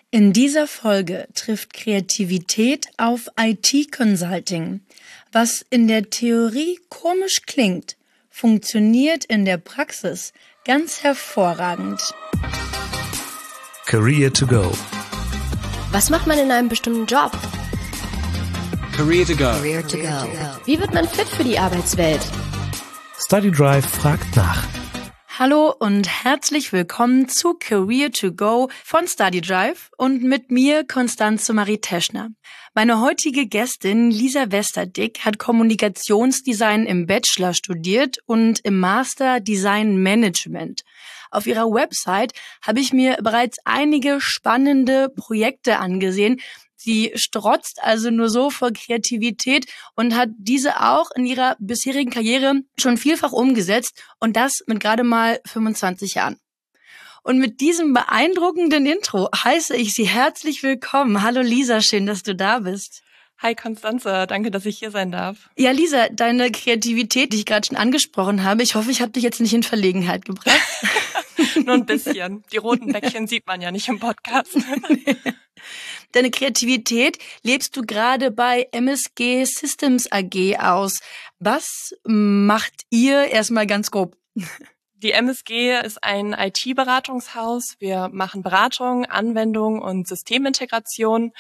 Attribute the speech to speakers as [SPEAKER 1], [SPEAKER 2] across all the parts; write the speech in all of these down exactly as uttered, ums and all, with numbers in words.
[SPEAKER 1] In dieser Folge trifft Kreativität auf I T-Consulting. Was in der Theorie komisch klingt, funktioniert in der Praxis ganz hervorragend.
[SPEAKER 2] Career to go.
[SPEAKER 3] Was macht man in einem bestimmten Job?
[SPEAKER 4] Career to go.
[SPEAKER 3] Career to go. Wie wird man fit für die Arbeitswelt?
[SPEAKER 2] StudyDrive fragt nach.
[SPEAKER 1] Hallo und herzlich willkommen zu Career to Go von StudyDrive und mit mir Constanze Marie Teschner. Meine heutige Gästin Lisa Westerdick hat Kommunikationsdesign im Bachelor studiert und im Master Design Management. Auf ihrer Website habe ich mir bereits einige spannende Projekte angesehen. Sie strotzt also nur so vor Kreativität und hat diese auch in ihrer bisherigen Karriere schon vielfach umgesetzt und das mit gerade mal fünfundzwanzig Jahren. Und mit diesem beeindruckenden Intro heiße ich Sie herzlich willkommen. Hallo Lisa, schön, dass du da bist.
[SPEAKER 5] Hi Constanze, danke, dass ich hier sein darf.
[SPEAKER 1] Ja, Lisa, deine Kreativität, die ich gerade schon angesprochen habe, ich hoffe, ich habe dich jetzt nicht in Verlegenheit gebracht.
[SPEAKER 5] Nur ein bisschen. Die roten Bäckchen sieht man ja nicht im Podcast.
[SPEAKER 1] Deine Kreativität lebst du gerade bei M S G Systems A G aus. Was macht ihr erstmal ganz grob?
[SPEAKER 5] Die M S G ist ein I T-Beratungshaus. Wir machen Beratung, Anwendung und Systemintegration.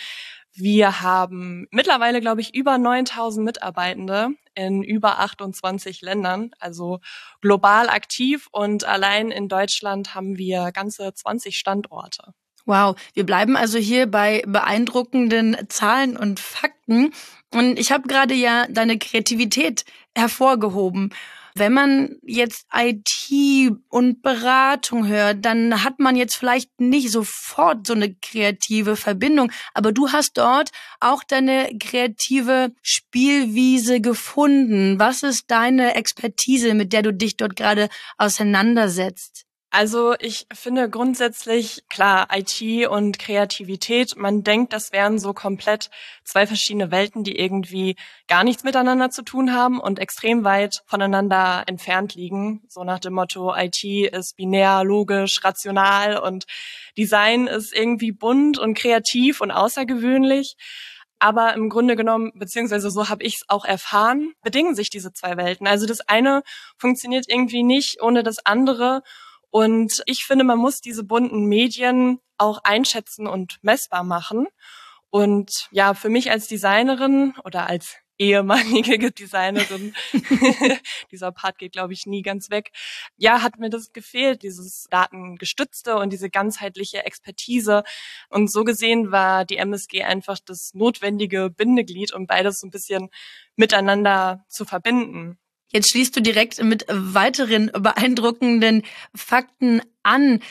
[SPEAKER 5] Wir haben mittlerweile, glaube ich, über neuntausend Mitarbeitende in über achtundzwanzig Ländern, also global aktiv, und allein in Deutschland haben wir ganze zwanzig Standorte.
[SPEAKER 1] Wow, wir bleiben also hier bei beeindruckenden Zahlen und Fakten. Und ich habe gerade ja deine Kreativität hervorgehoben. Wenn man jetzt I T und Beratung hört, dann hat man jetzt vielleicht nicht sofort so eine kreative Verbindung. Aber du hast dort auch deine kreative Spielwiese gefunden. Was ist deine Expertise, mit der du dich dort gerade auseinandersetzt?
[SPEAKER 5] Also ich finde grundsätzlich, klar, I T und Kreativität, man denkt, das wären so komplett zwei verschiedene Welten, die irgendwie gar nichts miteinander zu tun haben und extrem weit voneinander entfernt liegen. So nach dem Motto, I T ist binär, logisch, rational und Design ist irgendwie bunt und kreativ und außergewöhnlich. Aber im Grunde genommen, beziehungsweise so habe ich es auch erfahren, bedingen sich diese zwei Welten. Also das eine funktioniert irgendwie nicht ohne das andere. Und ich finde, man muss diese bunten Medien auch einschätzen und messbar machen. Und ja, für mich als Designerin oder als ehemalige Designerin, dieser Part geht, glaube ich, nie ganz weg, ja, hat mir das gefehlt, dieses Datengestützte und diese ganzheitliche Expertise. Und so gesehen war die M S G einfach das notwendige Bindeglied, um beides so ein bisschen miteinander zu verbinden.
[SPEAKER 1] Jetzt schließt du direkt mit weiteren beeindruckenden Fakten an.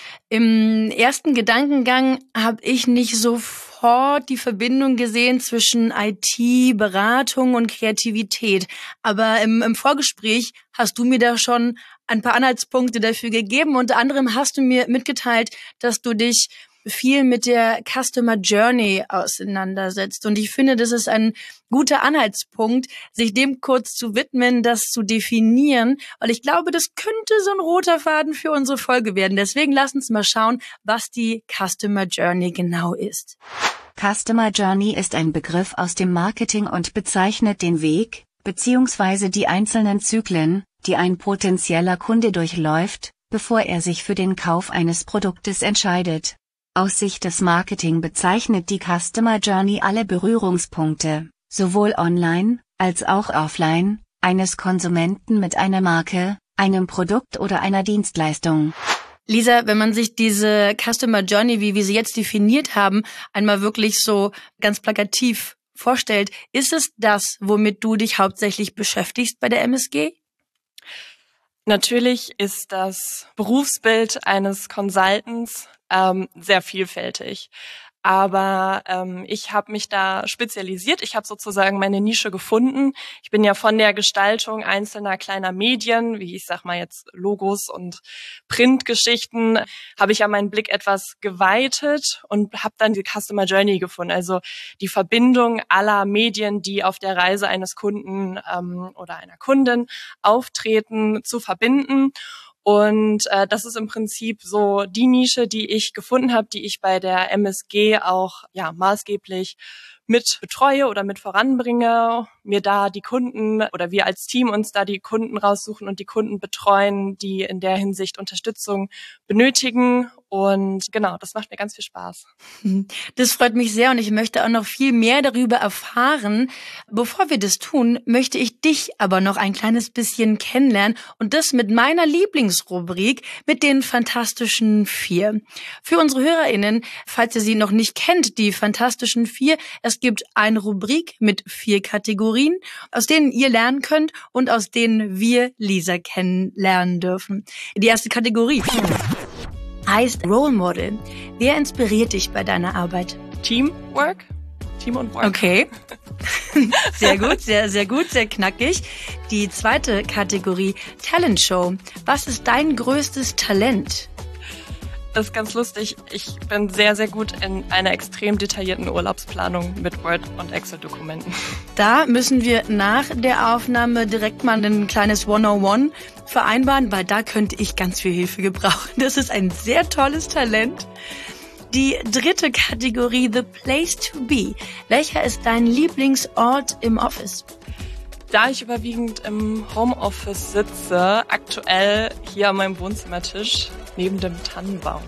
[SPEAKER 1] Im ersten Gedankengang habe ich nicht sofort die Verbindung gesehen zwischen I T, Beratung und Kreativität. Aber im, im Vorgespräch hast du mir da schon ein paar Anhaltspunkte dafür gegeben. Unter anderem hast du mir mitgeteilt, dass du dich viel mit der Customer Journey auseinandersetzt. Und ich finde, das ist ein guter Anhaltspunkt, sich dem kurz zu widmen, das zu definieren, weil ich glaube, das könnte so ein roter Faden für unsere Folge werden. Deswegen lass uns mal schauen, was die Customer Journey genau ist.
[SPEAKER 6] Customer Journey ist ein Begriff aus dem Marketing und bezeichnet den Weg, beziehungsweise die einzelnen Zyklen, die ein potenzieller Kunde durchläuft, bevor er sich für den Kauf eines Produktes entscheidet. Aus Sicht des Marketing bezeichnet die Customer Journey alle Berührungspunkte, sowohl online, als auch offline, eines Konsumenten mit einer Marke, einem Produkt oder einer Dienstleistung.
[SPEAKER 1] Lisa, wenn man sich diese Customer Journey, wie wir sie jetzt definiert haben, einmal wirklich so ganz plakativ vorstellt, ist es das, womit du dich hauptsächlich beschäftigst bei der M S G?
[SPEAKER 5] Natürlich ist das Berufsbild eines Consultants ähm, sehr vielfältig. Aber ähm, ich habe mich da spezialisiert. Ich habe sozusagen meine Nische gefunden. Ich bin ja von der Gestaltung einzelner kleiner Medien, wie ich sag mal jetzt Logos und Printgeschichten, habe ich ja meinen Blick etwas geweitet und habe dann die Customer Journey gefunden. Also die Verbindung aller Medien, die auf der Reise eines Kunden ähm, oder einer Kundin auftreten, zu verbinden. Und äh, das ist im Prinzip so die Nische, die ich gefunden habe, die ich bei der M S G auch ja maßgeblich mit betreue oder mit voranbringe, mir da die Kunden oder wir als Team uns da die Kunden raussuchen und die Kunden betreuen, die in der Hinsicht Unterstützung benötigen. Und genau, das macht mir ganz viel Spaß.
[SPEAKER 1] Das freut mich sehr und ich möchte auch noch viel mehr darüber erfahren. Bevor wir das tun, möchte ich dich aber noch ein kleines bisschen kennenlernen und das mit meiner Lieblingsrubrik, mit den Fantastischen Vier. Für unsere HörerInnen, falls ihr sie noch nicht kennt, die Fantastischen Vier, es gibt eine Rubrik mit vier Kategorien, aus denen ihr lernen könnt und aus denen wir Lisa kennenlernen dürfen. Die erste Kategorie heißt Role Model. Wer inspiriert dich bei deiner Arbeit?
[SPEAKER 5] Teamwork? Team und Work.
[SPEAKER 1] Okay. Sehr gut, sehr, sehr gut, sehr knackig. Die zweite Kategorie, Talent Show. Was ist dein größtes Talent?
[SPEAKER 5] Das ist ganz lustig. Ich bin sehr, sehr gut in einer extrem detaillierten Urlaubsplanung mit Word- und Excel-Dokumenten.
[SPEAKER 1] Da müssen wir nach der Aufnahme direkt mal ein kleines one-on-one vereinbaren, weil da könnte ich ganz viel Hilfe gebrauchen. Das ist ein sehr tolles Talent. Die dritte Kategorie, The Place to Be. Welcher ist dein Lieblingsort im Office?
[SPEAKER 5] Da ich überwiegend im Homeoffice sitze, aktuell hier an meinem Wohnzimmertisch neben dem Tannenbaum.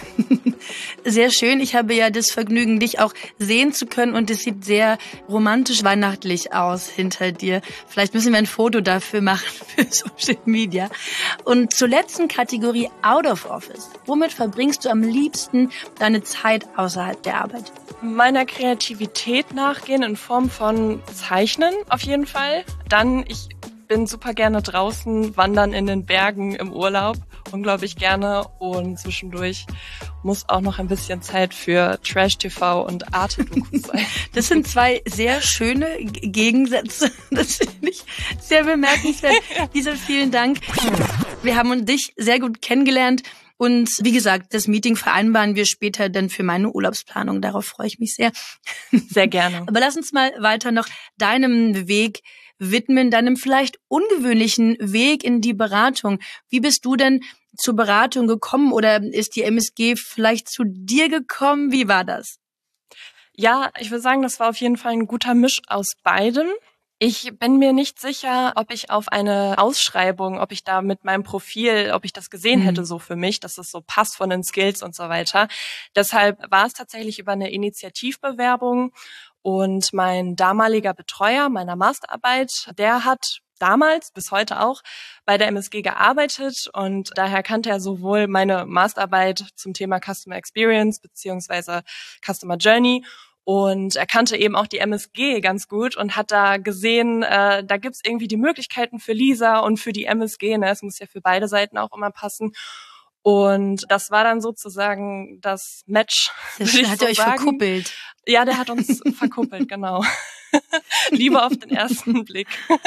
[SPEAKER 1] Sehr schön. Ich habe ja das Vergnügen, dich auch sehen zu können und es sieht sehr romantisch weihnachtlich aus hinter dir. Vielleicht müssen wir ein Foto dafür machen für Social Media. Und zur letzten Kategorie, Out of Office. Womit verbringst du am liebsten deine Zeit außerhalb der Arbeit?
[SPEAKER 5] Meiner Kreativität nachgehen in Form von Zeichnen auf jeden Fall. Dann, ich bin super gerne draußen, wandern in den Bergen im Urlaub, unglaublich gerne, und zwischendurch muss auch noch ein bisschen Zeit für Trash-T V und Arte-Dokus sein.
[SPEAKER 1] Das sind zwei sehr schöne G- Gegensätze. Das finde ich sehr bemerkenswert. Lisa, vielen Dank. Wir haben dich sehr gut kennengelernt. Und wie gesagt, das Meeting vereinbaren wir später dann für meine Urlaubsplanung. Darauf freue ich mich sehr.
[SPEAKER 5] Sehr gerne.
[SPEAKER 1] Aber lass uns mal weiter noch deinem Weg widmen, deinem vielleicht ungewöhnlichen Weg in die Beratung. Wie bist du denn zur Beratung gekommen oder ist die M S G vielleicht zu dir gekommen? Wie war das?
[SPEAKER 5] Ja, ich würde sagen, das war auf jeden Fall ein guter Misch aus beidem. Ich bin mir nicht sicher, ob ich auf eine Ausschreibung, ob ich da mit meinem Profil, ob ich das gesehen
[SPEAKER 1] Mhm.
[SPEAKER 5] hätte so für mich, dass es so passt von den Skills und so weiter. Deshalb war es tatsächlich über eine Initiativbewerbung, und mein damaliger Betreuer meiner Masterarbeit, der hat damals, bis heute auch, bei der M S G gearbeitet, und daher kannte er sowohl meine Masterarbeit zum Thema Customer Experience beziehungsweise Customer Journey, und er kannte eben auch die M S G ganz gut und hat da gesehen, äh, da gibt's irgendwie die Möglichkeiten für Lisa und für die M S G, ne? Es muss ja für beide Seiten auch immer passen. Und das war dann sozusagen das Match.
[SPEAKER 1] Das
[SPEAKER 5] würde ich
[SPEAKER 1] hat
[SPEAKER 5] so
[SPEAKER 1] er euch
[SPEAKER 5] sagen.
[SPEAKER 1] verkuppelt.
[SPEAKER 5] Ja, der hat uns verkuppelt, genau. Liebe auf den ersten Blick.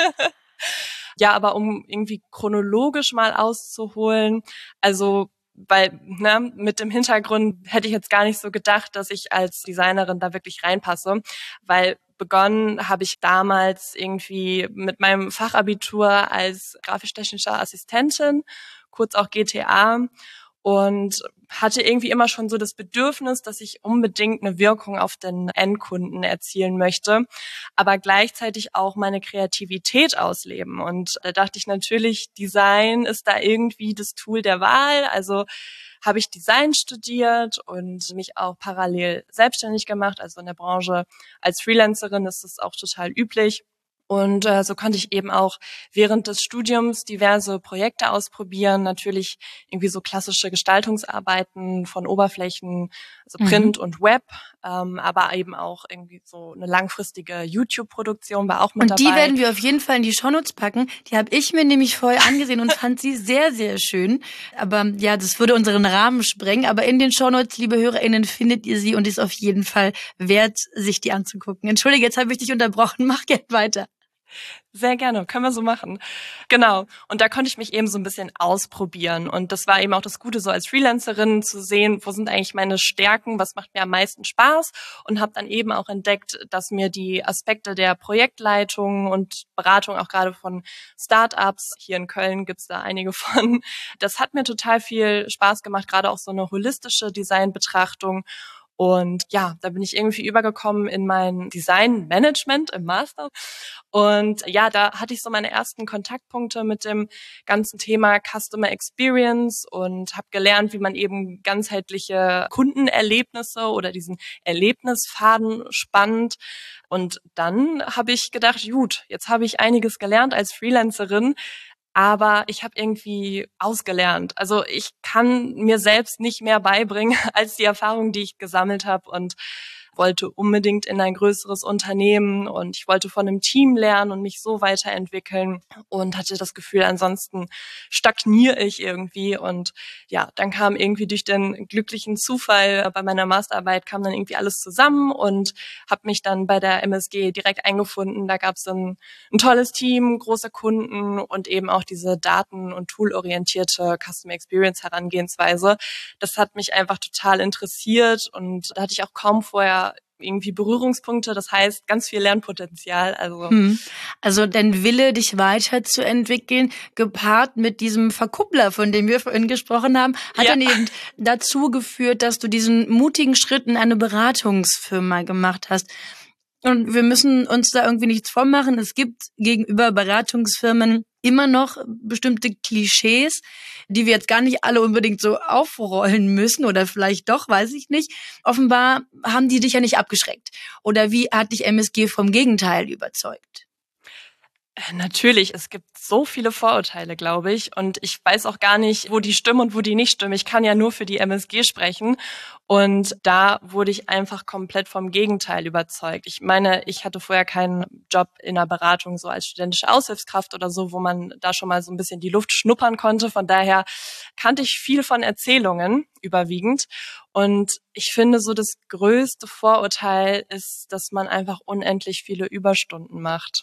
[SPEAKER 5] Ja, aber um irgendwie chronologisch mal auszuholen, also weil ne, mit dem Hintergrund hätte ich jetzt gar nicht so gedacht, dass ich als Designerin da wirklich reinpasse, weil begonnen habe ich damals irgendwie mit meinem Fachabitur als grafisch-technische Assistentin, kurz auch G T A, und hatte irgendwie immer schon so das Bedürfnis, dass ich unbedingt eine Wirkung auf den Endkunden erzielen möchte, aber gleichzeitig auch meine Kreativität ausleben. Und da dachte ich natürlich, Design ist da irgendwie das Tool der Wahl. Also habe ich Design studiert und mich auch parallel selbstständig gemacht. Also in der Branche als Freelancerin ist das auch total üblich. Und äh, so konnte ich eben auch während des Studiums diverse Projekte ausprobieren, natürlich irgendwie so klassische Gestaltungsarbeiten von Oberflächen, also Print mhm. und Web, ähm, aber eben auch irgendwie so eine langfristige YouTube-Produktion war auch mit
[SPEAKER 1] und
[SPEAKER 5] dabei.
[SPEAKER 1] Und die werden wir auf jeden Fall in die Shownotes packen. Die habe ich mir nämlich vorher angesehen und fand sie sehr, sehr schön. Aber ja, das würde unseren Rahmen sprengen. Aber in den Shownotes, liebe HörerInnen, findet ihr sie und ist auf jeden Fall wert, sich die anzugucken. Entschuldige, jetzt habe ich dich unterbrochen. Mach gerne weiter.
[SPEAKER 5] Sehr gerne, können wir so machen. Genau. Und da konnte ich mich eben so ein bisschen ausprobieren. Und das war eben auch das Gute, so als Freelancerin zu sehen, wo sind eigentlich meine Stärken, was macht mir am meisten Spaß. Und habe dann eben auch entdeckt, dass mir die Aspekte der Projektleitung und Beratung, auch gerade von Startups, hier in Köln gibt's da einige von, das hat mir total viel Spaß gemacht, gerade auch so eine holistische Designbetrachtung. Und ja, da bin ich irgendwie übergekommen in mein Designmanagement im Master. Und ja, da hatte ich so meine ersten Kontaktpunkte mit dem ganzen Thema Customer Experience und habe gelernt, wie man eben ganzheitliche Kundenerlebnisse oder diesen Erlebnisfaden spannt. Und dann habe ich gedacht, gut, jetzt habe ich einiges gelernt als Freelancerin, aber ich habe irgendwie ausgelernt. Also ich kann mir selbst nicht mehr beibringen als die Erfahrung, die ich gesammelt habe, und wollte unbedingt in ein größeres Unternehmen und ich wollte von einem Team lernen und mich so weiterentwickeln und hatte das Gefühl, ansonsten stagniere ich irgendwie. Und ja, dann kam irgendwie durch den glücklichen Zufall bei meiner Masterarbeit kam dann irgendwie alles zusammen und habe mich dann bei der M S G direkt eingefunden. Da gab es ein, ein tolles Team, große Kunden und eben auch diese daten- und toolorientierte Customer Experience Herangehensweise. Das hat mich einfach total interessiert und da hatte ich auch kaum vorher irgendwie Berührungspunkte, das heißt ganz viel Lernpotenzial. Also
[SPEAKER 1] Hm. Also dein Wille, dich weiterzuentwickeln, gepaart mit diesem Verkuppler, von dem wir vorhin gesprochen haben, hat
[SPEAKER 5] Ja.
[SPEAKER 1] dann eben dazu geführt, dass du diesen mutigen Schritt in eine Beratungsfirma gemacht hast. Und wir müssen uns da irgendwie nichts vormachen. Es gibt gegenüber Beratungsfirmen immer noch bestimmte Klischees, die wir jetzt gar nicht alle unbedingt so aufrollen müssen oder vielleicht doch, weiß ich nicht. Offenbar haben die dich ja nicht abgeschreckt. Oder wie hat dich M S G vom Gegenteil überzeugt?
[SPEAKER 5] Natürlich, es gibt so viele Vorurteile, glaube ich. Und ich weiß auch gar nicht, wo die stimmen und wo die nicht stimmen. Ich kann ja nur für die M S G sprechen. Und da wurde ich einfach komplett vom Gegenteil überzeugt. Ich meine, ich hatte vorher keinen Job in einer Beratung, so als studentische Aushilfskraft oder so, wo man da schon mal so ein bisschen die Luft schnuppern konnte. Von daher kannte ich viel von Erzählungen überwiegend. Und ich finde, so das größte Vorurteil ist, dass man einfach unendlich viele Überstunden macht.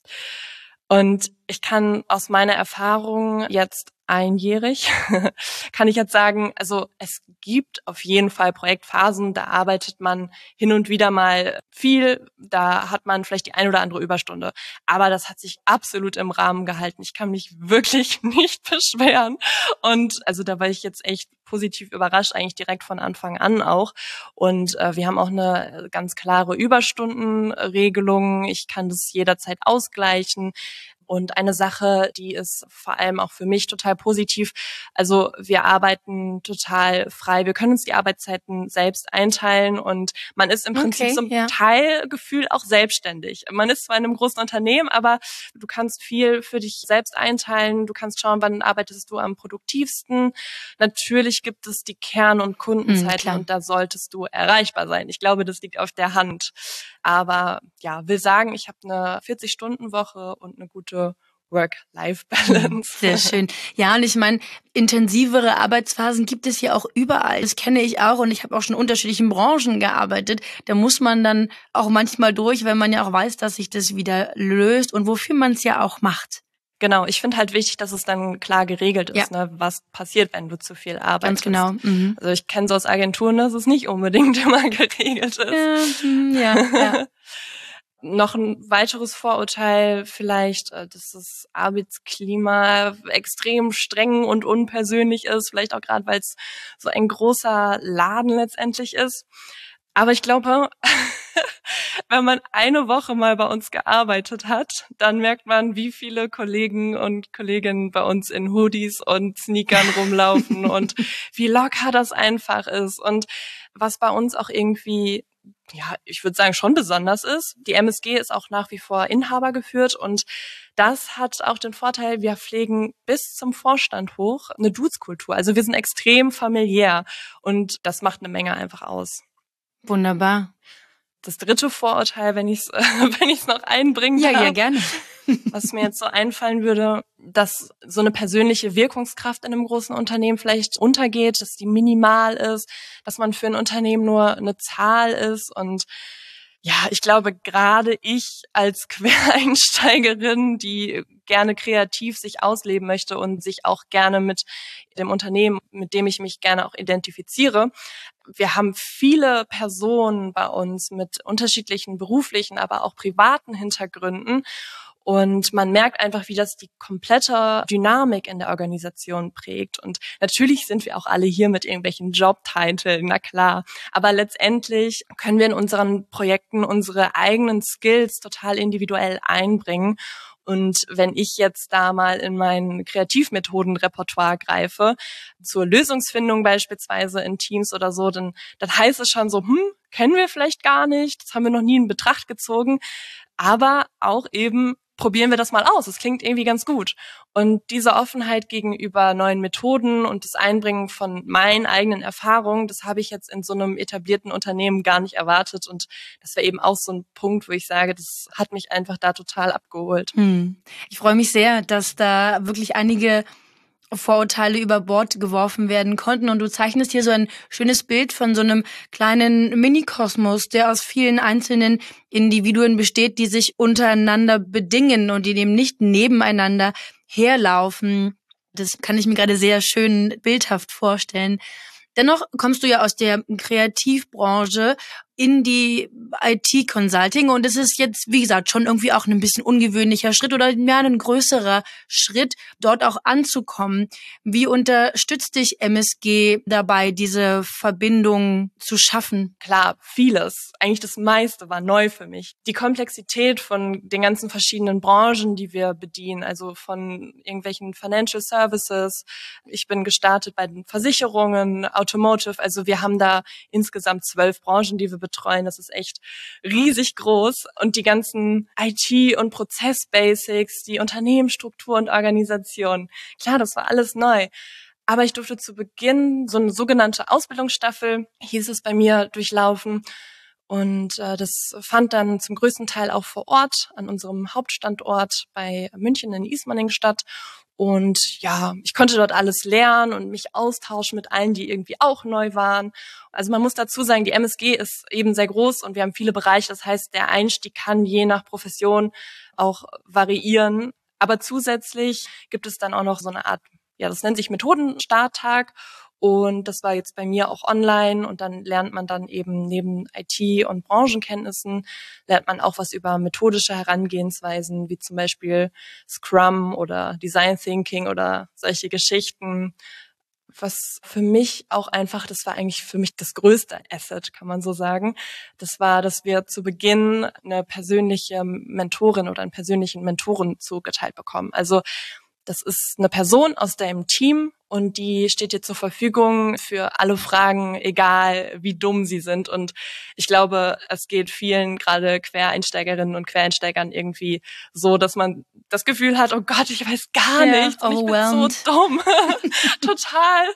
[SPEAKER 5] Und ich kann aus meiner Erfahrung jetzt einjährig, kann ich jetzt sagen, also es gibt auf jeden Fall Projektphasen, da arbeitet man hin und wieder mal viel, da hat man vielleicht die ein oder andere Überstunde. Aber das hat sich absolut im Rahmen gehalten. Ich kann mich wirklich nicht beschweren. Und also da war ich jetzt echt positiv überrascht, eigentlich direkt von Anfang an auch. Und äh, wir haben auch eine ganz klare Überstundenregelung. Ich kann das jederzeit ausgleichen. Und eine Sache, die ist vor allem auch für mich total positiv. Also wir arbeiten total frei. Wir können uns die Arbeitszeiten selbst einteilen und man ist im Prinzip
[SPEAKER 1] Okay,
[SPEAKER 5] zum
[SPEAKER 1] ja.
[SPEAKER 5] Teilgefühl auch selbstständig. Man ist zwar in einem großen Unternehmen, aber du kannst viel für dich selbst einteilen. Du kannst schauen, wann arbeitest du am produktivsten. Natürlich gibt es die Kern- und Kundenzeiten
[SPEAKER 1] klar.
[SPEAKER 5] und da solltest du erreichbar sein. Ich glaube, das liegt auf der Hand. Aber ja, will sagen, ich habe eine vierzig-Stunden-Woche und eine gute Work-Life-Balance.
[SPEAKER 1] Sehr schön. Ja, und ich meine, intensivere Arbeitsphasen gibt es ja auch überall. Das kenne ich auch und ich habe auch schon in unterschiedlichen Branchen gearbeitet. Da muss man dann auch manchmal durch, weil man ja auch weiß, dass sich das wieder löst und wofür man es ja auch macht.
[SPEAKER 5] Genau, ich finde halt wichtig, dass es dann klar geregelt ist,
[SPEAKER 1] Ja.
[SPEAKER 5] ne, was passiert, wenn du zu viel arbeitest.
[SPEAKER 1] Ganz genau. Mhm.
[SPEAKER 5] Also ich kenne so aus Agenturen, dass es nicht unbedingt immer geregelt ist.
[SPEAKER 1] Ja, mm, ja, ja.
[SPEAKER 5] Noch ein weiteres Vorurteil vielleicht, äh, dass das Arbeitsklima extrem streng und unpersönlich ist, vielleicht auch gerade, weil es so ein großer Laden letztendlich ist. Aber ich glaube, wenn man eine Woche mal bei uns gearbeitet hat, dann merkt man, wie viele Kollegen und Kolleginnen bei uns in Hoodies und Sneakern rumlaufen und wie locker das einfach ist. Und was bei uns auch irgendwie, ja, ich würde sagen, schon besonders ist, die M S G ist auch nach wie vor Inhaber geführt und das hat auch den Vorteil, wir pflegen bis zum Vorstand hoch eine Dudes-Kultur. Also wir sind extrem familiär und das macht eine Menge einfach aus.
[SPEAKER 1] Wunderbar.
[SPEAKER 5] Das dritte Vorurteil, wenn ich es wenn ich's noch einbringen
[SPEAKER 1] Ja,
[SPEAKER 5] darf,
[SPEAKER 1] ja, gerne.
[SPEAKER 5] was mir jetzt so einfallen würde, dass so eine persönliche Wirkungskraft in einem großen Unternehmen vielleicht untergeht, dass die minimal ist, dass man für ein Unternehmen nur eine Zahl ist und Ja, ich glaube, gerade ich als Quereinsteigerin, die gerne kreativ sich ausleben möchte und sich auch gerne mit dem Unternehmen, mit dem ich mich gerne auch identifiziere. Wir haben viele Personen bei uns mit unterschiedlichen beruflichen, aber auch privaten Hintergründen. Und man merkt einfach, wie das die komplette Dynamik in der Organisation prägt. Und natürlich sind wir auch alle hier mit irgendwelchen Jobtiteln, na klar. Aber letztendlich können wir in unseren Projekten unsere eigenen Skills total individuell einbringen. Und wenn ich jetzt da mal in mein Kreativmethodenrepertoire greife, zur Lösungsfindung beispielsweise in Teams oder so, dann, dann heißt es schon so, hm, kennen wir vielleicht gar nicht, das haben wir noch nie in Betracht gezogen. Aber auch eben probieren wir das mal aus. Es klingt irgendwie ganz gut. Und diese Offenheit gegenüber neuen Methoden und das Einbringen von meinen eigenen Erfahrungen, das habe ich jetzt in so einem etablierten Unternehmen gar nicht erwartet. Und das wäre eben auch so ein Punkt, wo ich sage, das hat mich einfach da total abgeholt.
[SPEAKER 1] Hm. Ich freue mich sehr, dass da wirklich einige Vorurteile über Bord geworfen werden konnten. Und du zeichnest hier so ein schönes Bild von so einem kleinen Minikosmos, der aus vielen einzelnen Individuen besteht, die sich untereinander bedingen und die eben nicht nebeneinander herlaufen. Das kann ich mir gerade sehr schön bildhaft vorstellen. Dennoch kommst du ja aus der Kreativbranche in die I T-Consulting und es ist jetzt, wie gesagt, schon irgendwie auch ein bisschen ungewöhnlicher Schritt oder mehr ein größerer Schritt, dort auch anzukommen. Wie unterstützt dich M S G dabei, diese Verbindung zu schaffen?
[SPEAKER 5] Klar, vieles. Eigentlich das meiste war neu für mich. Die Komplexität von den ganzen verschiedenen Branchen, die wir bedienen, also von irgendwelchen Financial Services. Ich bin gestartet bei den Versicherungen, Automotive. Also wir haben da insgesamt zwölf Branchen, die wir betreuen. Das ist echt riesig groß. Und die ganzen I T- und Prozess-Basics, die Unternehmensstruktur und Organisation. Klar, das war alles neu. Aber ich durfte zu Beginn so eine sogenannte Ausbildungsstaffel, hieß es bei mir, durchlaufen. Und äh, das fand dann zum größten Teil auch vor Ort an unserem Hauptstandort bei München in Ismaning statt. Und ja, ich konnte dort alles lernen und mich austauschen mit allen, die irgendwie auch neu waren. Also man muss dazu sagen, die M S G ist eben sehr groß und wir haben viele Bereiche. Das heißt, der Einstieg kann je nach Profession auch variieren. Aber zusätzlich gibt es dann auch noch so eine Art, ja, das nennt sich Methodenstarttag. Und das war jetzt bei mir auch online und dann lernt man dann eben neben I T- und Branchenkenntnissen, lernt man auch was über methodische Herangehensweisen, wie zum Beispiel Scrum oder Design Thinking oder solche Geschichten. Was für mich auch einfach, das war eigentlich für mich das größte Asset, kann man so sagen. Das war, dass wir zu Beginn eine persönliche Mentorin oder einen persönlichen Mentoren zugeteilt bekommen. Also das ist eine Person aus deinem Team und die steht dir zur Verfügung für alle Fragen, egal wie dumm sie sind. Und ich glaube, es geht vielen, gerade Quereinsteigerinnen und Quereinsteigern irgendwie so, dass man das Gefühl hat, oh Gott, ich weiß gar
[SPEAKER 1] Ja,
[SPEAKER 5] nichts und ich bin so dumm. Total.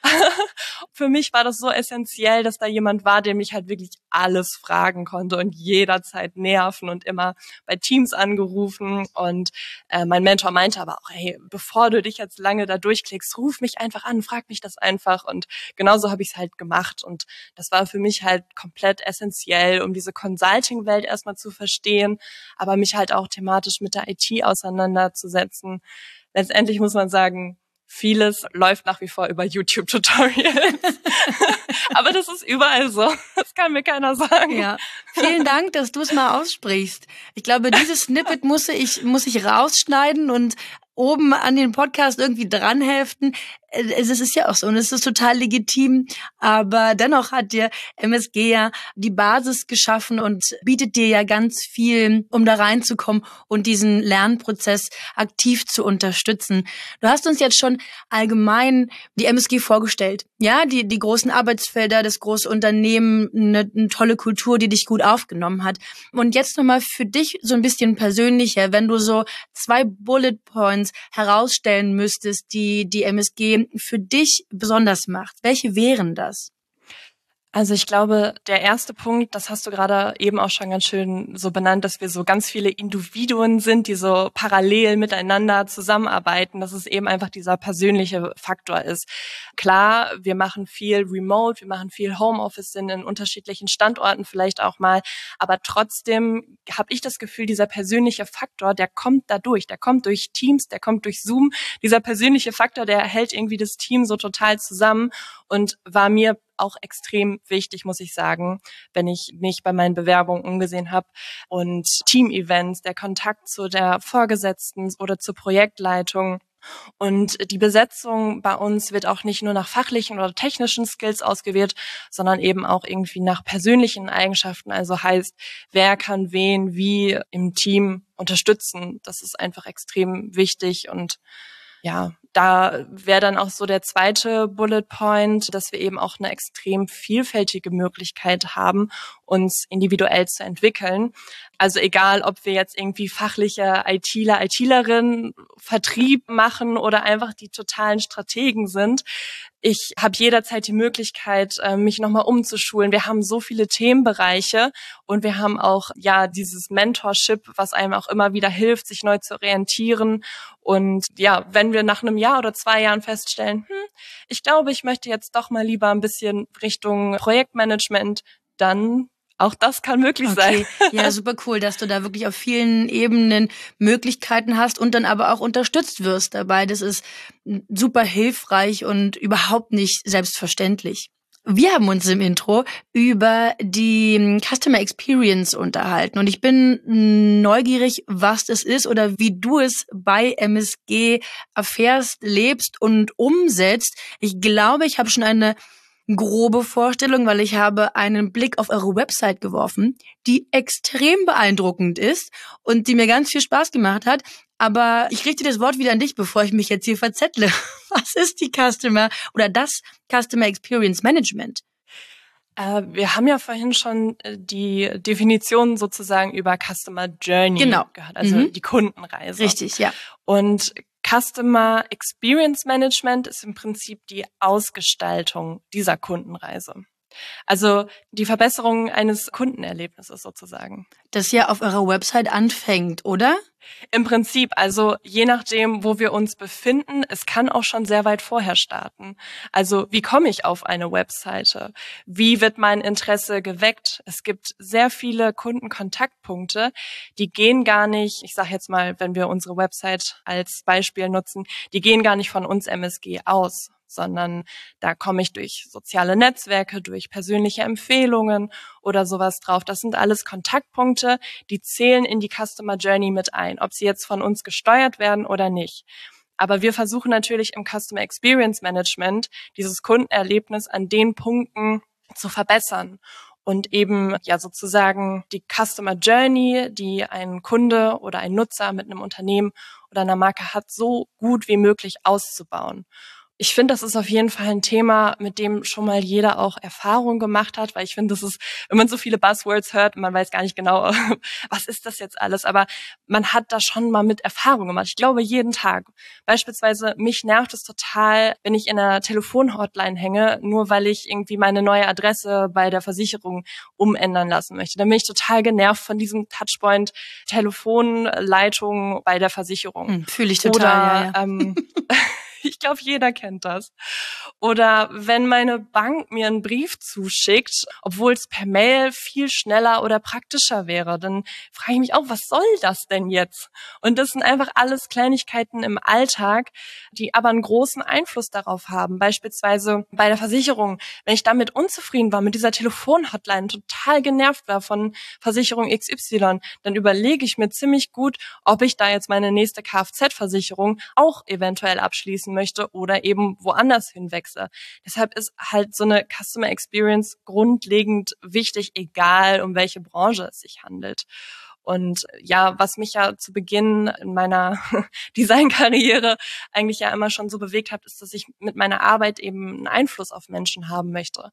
[SPEAKER 5] Für mich war das so essentiell, dass da jemand war, der mich halt wirklich alles fragen konnte und jederzeit nerven und immer bei Teams angerufen. Und äh, mein Mentor meinte aber auch, hey, bevor du dich jetzt lange da durchklickst, ruf mich einfach an, frag mich das einfach. Und genauso habe ich es halt gemacht. Und das war für mich halt komplett essentiell, um diese Consulting-Welt erstmal zu verstehen, aber mich halt auch thematisch mit der I T auseinanderzusetzen. Letztendlich muss man sagen, vieles läuft nach wie vor über YouTube-Tutorials. Aber das ist überall so. Das kann mir keiner sagen.
[SPEAKER 1] Ja, vielen Dank, dass du es mal aussprichst. Ich glaube, dieses Snippet muss ich, muss ich rausschneiden und oben an den Podcast irgendwie dranheften. Es ist ja auch so und es ist total legitim, aber dennoch hat dir M S G ja die Basis geschaffen und bietet dir ja ganz viel, um da reinzukommen und diesen Lernprozess aktiv zu unterstützen. Du hast uns jetzt schon allgemein die M S G vorgestellt. Ja, die die großen Arbeitsfelder, das große Unternehmen, eine, eine tolle Kultur, die dich gut aufgenommen hat. Und jetzt nochmal für dich so ein bisschen persönlicher, wenn du so zwei Bullet Points herausstellen müsstest, die die M S G für dich besonders macht. Welche wären das?
[SPEAKER 5] Also ich glaube, der erste Punkt, das hast du gerade eben auch schon ganz schön so benannt, dass wir so ganz viele Individuen sind, die so parallel miteinander zusammenarbeiten, dass es eben einfach dieser persönliche Faktor ist. Klar, wir machen viel Remote, wir machen viel Homeoffice, sind in unterschiedlichen Standorten vielleicht auch mal, aber trotzdem habe ich das Gefühl, dieser persönliche Faktor, der kommt da durch, der kommt durch Teams, der kommt durch Zoom. Dieser persönliche Faktor, der hält irgendwie das Team so total zusammen und war mir auch extrem wichtig, muss ich sagen, wenn ich mich bei meinen Bewerbungen umgesehen habe. Und Team-Events, der Kontakt zu der Vorgesetzten oder zur Projektleitung. Und die Besetzung bei uns wird auch nicht nur nach fachlichen oder technischen Skills ausgewählt, sondern eben auch irgendwie nach persönlichen Eigenschaften. Also heißt, wer kann wen wie im Team unterstützen. Das ist einfach extrem wichtig und ja, da wäre dann auch so der zweite Bullet Point, dass wir eben auch eine extrem vielfältige Möglichkeit haben, uns individuell zu entwickeln. Also egal, ob wir jetzt irgendwie fachliche ITler, ITlerinnen, Vertrieb machen oder einfach die totalen Strategen sind. Ich habe jederzeit die Möglichkeit, mich nochmal umzuschulen. Wir haben so viele Themenbereiche und wir haben auch ja dieses Mentorship, was einem auch immer wieder hilft, sich neu zu orientieren. Und ja, wenn wir nach einem Jahr oder zwei Jahren feststellen, hm, ich glaube, ich möchte jetzt doch mal lieber ein bisschen Richtung Projektmanagement, dann auch das kann möglich
[SPEAKER 1] okay.
[SPEAKER 5] sein.
[SPEAKER 1] Ja, super cool, dass du da wirklich auf vielen Ebenen Möglichkeiten hast und dann aber auch unterstützt wirst dabei. Das ist super hilfreich und überhaupt nicht selbstverständlich. Wir haben uns im Intro über die Customer Experience unterhalten und ich bin neugierig, was das ist oder wie du es bei M S G erfährst, lebst und umsetzt. Ich glaube, ich habe schon eine grobe Vorstellung, weil ich habe einen Blick auf eure Website geworfen, die extrem beeindruckend ist und die mir ganz viel Spaß gemacht hat. Aber ich richte das Wort wieder an dich, bevor ich mich jetzt hier verzettle. Was ist die Customer oder das Customer Experience Management?
[SPEAKER 5] Äh, wir haben ja vorhin schon die Definition sozusagen über Customer Journey
[SPEAKER 1] genau.
[SPEAKER 5] gehört, also
[SPEAKER 1] mhm.
[SPEAKER 5] die Kundenreise.
[SPEAKER 1] Richtig, ja.
[SPEAKER 5] Und Customer Experience Management ist im Prinzip die Ausgestaltung dieser Kundenreise. Also die Verbesserung eines Kundenerlebnisses sozusagen.
[SPEAKER 1] Das ja auf eurer Website anfängt, oder?
[SPEAKER 5] Im Prinzip, also je nachdem, wo wir uns befinden, es kann auch schon sehr weit vorher starten. Also wie komme ich auf eine Webseite? Wie wird mein Interesse geweckt? Es gibt sehr viele Kundenkontaktpunkte, die gehen gar nicht, ich sage jetzt mal, wenn wir unsere Website als Beispiel nutzen, die gehen gar nicht von uns M S G aus, sondern da komme ich durch soziale Netzwerke, durch persönliche Empfehlungen oder sowas drauf. Das sind alles Kontaktpunkte, die zählen in die Customer Journey mit ein, ob sie jetzt von uns gesteuert werden oder nicht. Aber wir versuchen natürlich im Customer Experience Management dieses Kundenerlebnis an den Punkten zu verbessern und eben ja sozusagen die Customer Journey, die ein Kunde oder ein Nutzer mit einem Unternehmen oder einer Marke hat, so gut wie möglich auszubauen. Ich finde, das ist auf jeden Fall ein Thema, mit dem schon mal jeder auch Erfahrung gemacht hat, weil ich finde, das ist, wenn man so viele Buzzwords hört, man weiß gar nicht genau, was ist das jetzt alles, aber man hat da schon mal mit Erfahrung gemacht. Ich glaube, jeden Tag. Beispielsweise, mich nervt es total, wenn ich in einer Telefonhotline hänge, nur weil ich irgendwie meine neue Adresse bei der Versicherung umändern lassen möchte. Dann bin ich total genervt von diesem Touchpoint Telefonleitung bei der Versicherung.
[SPEAKER 1] Hm, fühle ich total,
[SPEAKER 5] Oder,
[SPEAKER 1] ja, ja.
[SPEAKER 5] Ähm, ich glaube, jeder kennt das. Oder wenn meine Bank mir einen Brief zuschickt, obwohl es per Mail viel schneller oder praktischer wäre, dann frage ich mich auch, was soll das denn jetzt? Und das sind einfach alles Kleinigkeiten im Alltag, die aber einen großen Einfluss darauf haben. Beispielsweise bei der Versicherung, wenn ich damit unzufrieden war, mit dieser Telefonhotline, total genervt war von Versicherung X Y, dann überlege ich mir ziemlich gut, ob ich da jetzt meine nächste Kfz-Versicherung auch eventuell abschließen möchte oder eben woanders hinwechsle. Deshalb ist halt so eine Customer Experience grundlegend wichtig, egal um welche Branche es sich handelt. Und ja, was mich ja zu Beginn in meiner Designkarriere eigentlich ja immer schon so bewegt hat, ist, dass ich mit meiner Arbeit eben einen Einfluss auf Menschen haben möchte.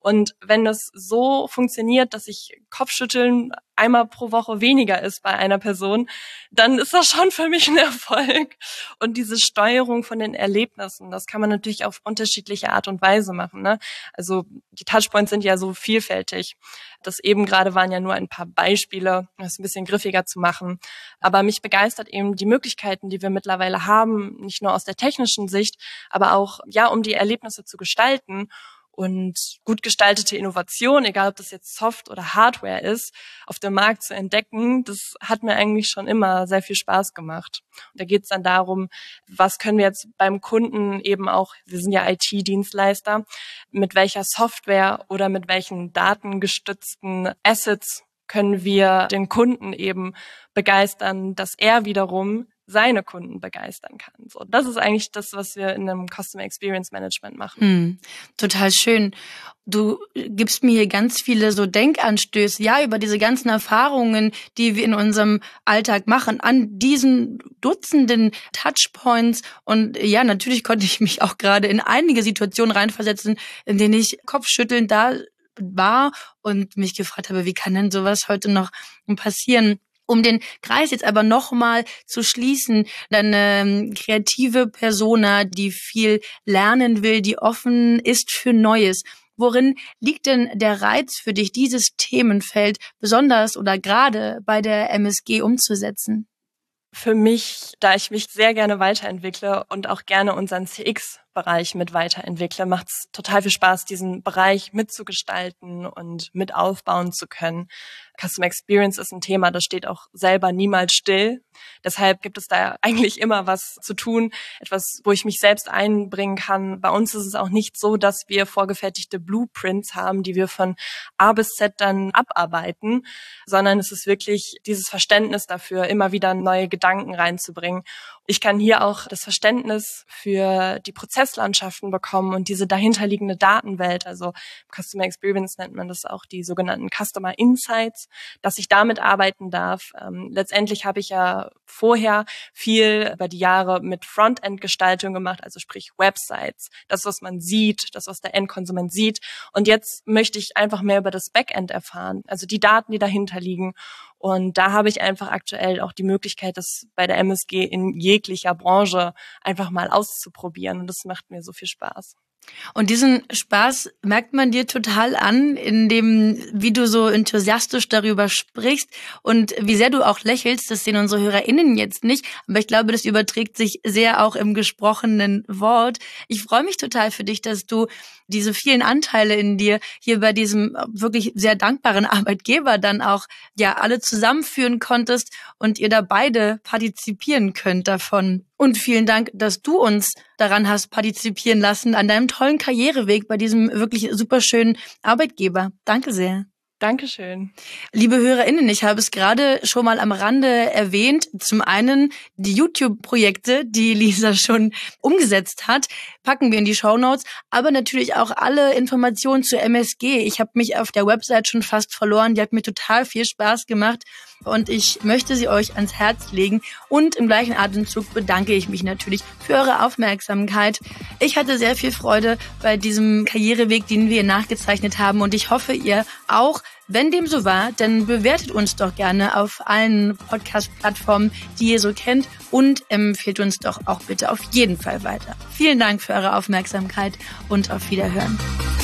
[SPEAKER 5] Und wenn das so funktioniert, dass ich Kopfschütteln einmal pro Woche weniger ist bei einer Person, dann ist das schon für mich ein Erfolg. Und diese Steuerung von den Erlebnissen, das kann man natürlich auf unterschiedliche Art und Weise machen, ne? Also die Touchpoints sind ja so vielfältig. Das eben gerade waren ja nur ein paar Beispiele, das ein bisschen griffiger zu machen. Aber mich begeistert eben die Möglichkeiten, die wir mittlerweile haben, nicht nur aus der technischen Sicht, aber auch, ja, um die Erlebnisse zu gestalten. Und gut gestaltete Innovation, egal ob das jetzt Soft- oder Hardware ist, auf dem Markt zu entdecken, das hat mir eigentlich schon immer sehr viel Spaß gemacht. Und da geht es dann darum, was können wir jetzt beim Kunden eben auch, wir sind ja I T-Dienstleister, mit welcher Software oder mit welchen datengestützten Assets können wir den Kunden eben begeistern, dass er wiederum seine Kunden begeistern kann. So, das ist eigentlich das, was wir in einem Customer Experience Management machen.
[SPEAKER 1] Hm, total schön. Du gibst mir hier ganz viele so Denkanstöße, ja, über diese ganzen Erfahrungen, die wir in unserem Alltag machen, an diesen Dutzenden Touchpoints. Und ja, natürlich konnte ich mich auch gerade in einige Situationen reinversetzen, in denen ich kopfschüttelnd da war und mich gefragt habe, wie kann denn sowas heute noch passieren? Um den Kreis jetzt aber nochmal zu schließen, deine ähm, kreative Persona, die viel lernen will, die offen ist für Neues. Worin liegt denn der Reiz für dich, dieses Themenfeld besonders oder gerade bei der M S G umzusetzen?
[SPEAKER 5] Für mich, da ich mich sehr gerne weiterentwickle und auch gerne unseren C X-Bereich mit weiterentwickle, macht es total viel Spaß, diesen Bereich mitzugestalten und mit aufbauen zu können. Customer Experience ist ein Thema, das steht auch selber niemals still. Deshalb gibt es da eigentlich immer was zu tun, etwas, wo ich mich selbst einbringen kann. Bei uns ist es auch nicht so, dass wir vorgefertigte Blueprints haben, die wir von A bis Z dann abarbeiten, sondern es ist wirklich dieses Verständnis dafür, immer wieder neue Gedanken reinzubringen. Ich kann hier auch das Verständnis für die Prozesslandschaften bekommen und diese dahinterliegende Datenwelt, also Customer Experience nennt man das auch, die sogenannten Customer Insights, dass ich damit arbeiten darf. Ähm, letztendlich habe ich ja vorher viel über die Jahre mit Frontend-Gestaltung gemacht, also sprich Websites, das, was man sieht, das, was der Endkonsument sieht. Und jetzt möchte ich einfach mehr über das Backend erfahren, also die Daten, die dahinter liegen. Und da habe ich einfach aktuell auch die Möglichkeit, das bei der M S G in jeglicher Branche einfach mal auszuprobieren. Und das macht mir so viel Spaß.
[SPEAKER 1] Und diesen Spaß merkt man dir total an, in dem, wie du so enthusiastisch darüber sprichst und wie sehr du auch lächelst. Das sehen unsere HörerInnen jetzt nicht, aber ich glaube, das überträgt sich sehr auch im gesprochenen Wort. Ich freue mich total für dich, dass du diese vielen Anteile in dir hier bei diesem wirklich sehr dankbaren Arbeitgeber dann auch ja alle zusammenführen konntest und ihr da beide partizipieren könnt davon. Und vielen Dank, dass du uns daran hast partizipieren lassen, an deinem tollen Karriereweg bei diesem wirklich superschönen Arbeitgeber. Danke sehr.
[SPEAKER 5] Dankeschön.
[SPEAKER 1] Liebe HörerInnen, ich habe es gerade schon mal am Rande erwähnt. Zum einen die YouTube-Projekte, die Lisa schon umgesetzt hat, packen wir in die Shownotes, aber natürlich auch alle Informationen zur M S G. Ich habe mich auf der Website schon fast verloren, die hat mir total viel Spaß gemacht und ich möchte sie euch ans Herz legen. Und im gleichen Atemzug bedanke ich mich natürlich für eure Aufmerksamkeit. Ich hatte sehr viel Freude bei diesem Karriereweg, den wir nachgezeichnet haben und ich hoffe, ihr auch. Wenn dem so war, dann bewertet uns doch gerne auf allen Podcast-Plattformen, die ihr so kennt und empfehlt uns doch auch bitte auf jeden Fall weiter. Vielen Dank für eure Aufmerksamkeit und auf Wiederhören.